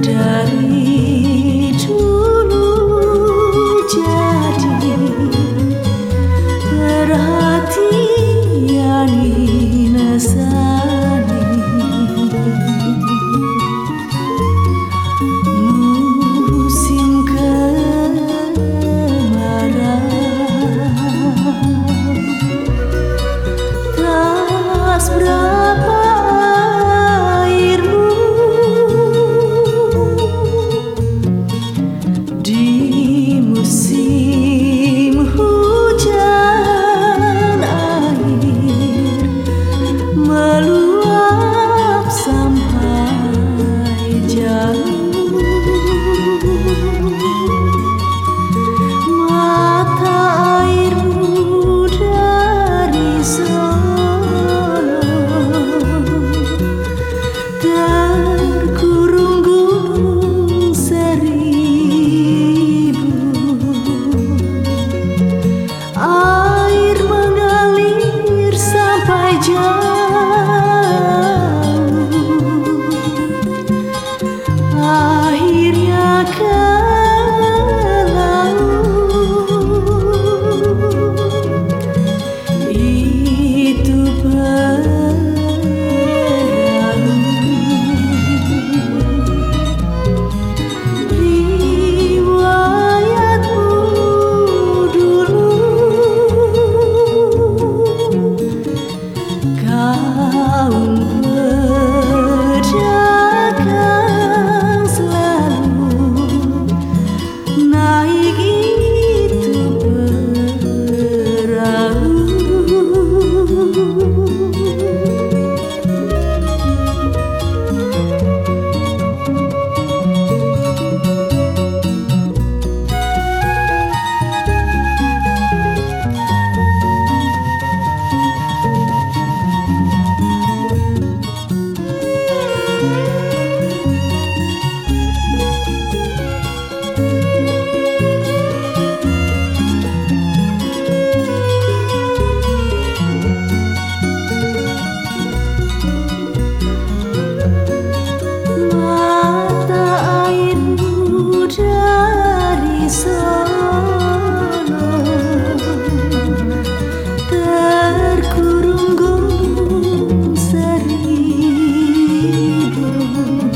Dari dulu jadi perhatian Nasani, musim kemarau tak seberapa airmu di musim hujan, air meluap sampai jauh. Mata airmu dari Solo terkurung gunung seribu. Air mengalir sampai jauh, akhirnya ke laut. Itu perahu, riwayatmu dulu. Kaum pedagang selalu naik itu perahu. Mata airmu dari Solo terkurung gunung seribu.